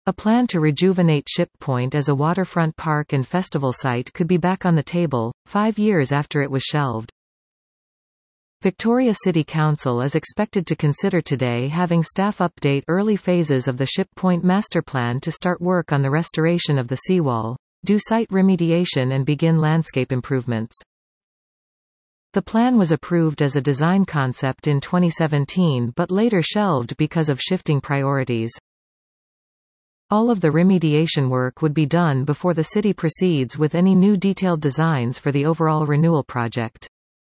A plan to rejuvenate Ship Point as a waterfront park and festival site could be back on the table, 5 years after it was shelved. Victoria City Council is expected to consider today having staff update early phases of the Ship Point master plan to start work on the restoration of the seawall, do site remediation and begin landscape improvements. The plan was approved as a design concept in 2017 but later shelved because of shifting priorities. All of the remediation work would be done before the city proceeds with any new detailed designs for the overall renewal project.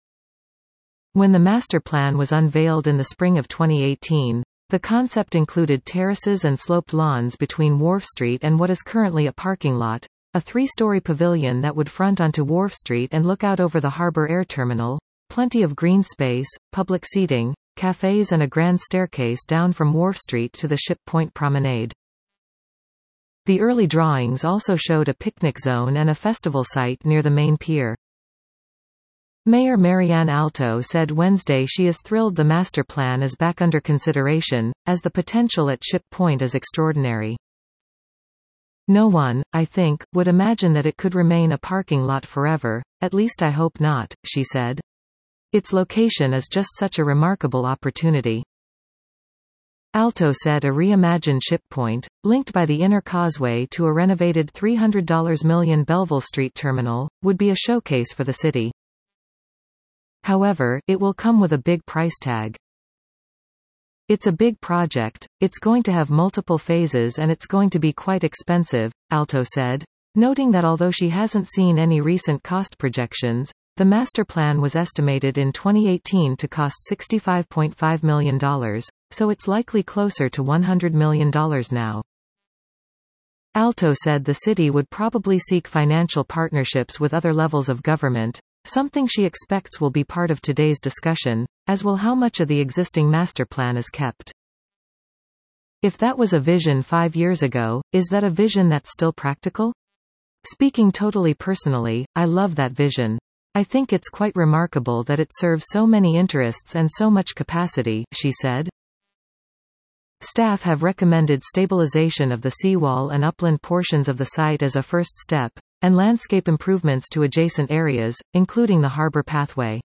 When the master plan was unveiled in the spring of 2018, the concept included terraces and sloped lawns between Wharf Street and what is currently a parking lot, a 3-story pavilion that would front onto Wharf Street and look out over the Harbour Air Terminal, plenty of green space, public seating, cafes and a grand staircase down from Wharf Street to the Ship Point Promenade. The early drawings also showed a picnic zone and a festival site near the main pier. Mayor Marianne Alto said Wednesday she is thrilled the master plan is back under consideration, as the potential at Ship Point is extraordinary. No one, I think, would imagine that it could remain a parking lot forever, at least I hope not, she said. Its location is just such a remarkable opportunity. Alto said a reimagined Ship Point, linked by the inner causeway to a renovated $300 million Belleville Street terminal, would be a showcase for the city. However, it will come with a big price tag. It's a big project, it's going to have multiple phases and it's going to be quite expensive, Alto said, noting that although she hasn't seen any recent cost projections, the master plan was estimated in 2018 to cost $65.5 million, so it's likely closer to $100 million now. Alto said the city would probably seek financial partnerships with other levels of government, something she expects will be part of today's discussion, as will how much of the existing master plan is kept. If that was a vision 5 years ago, is that a vision that's still practical? Speaking totally personally, I love that vision. I think it's quite remarkable that it serves so many interests and so much capacity, she said. Staff have recommended stabilization of the seawall and upland portions of the site as a first step, and landscape improvements to adjacent areas, including the harbor pathway.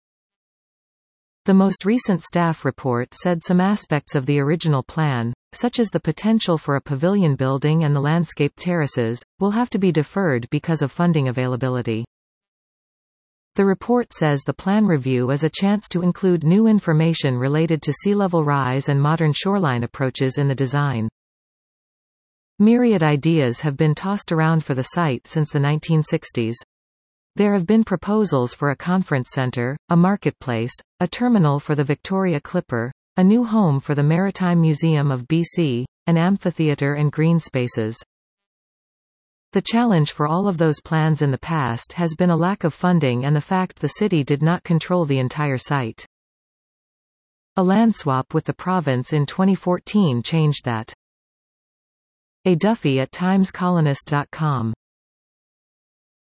The most recent staff report said some aspects of the original plan, such as the potential for a pavilion building and the landscape terraces, will have to be deferred because of funding availability. The report says the plan review is a chance to include new information related to sea level rise and modern shoreline approaches in the design. Myriad ideas have been tossed around for the site since the 1960s. There have been proposals for a conference center, a marketplace, a terminal for the Victoria Clipper, a new home for the Maritime Museum of BC, an amphitheatre and green spaces. The challenge for all of those plans in the past has been a lack of funding and the fact the city did not control the entire site. A land swap with the province in 2014 changed that. A Duffy at TimesColonist.com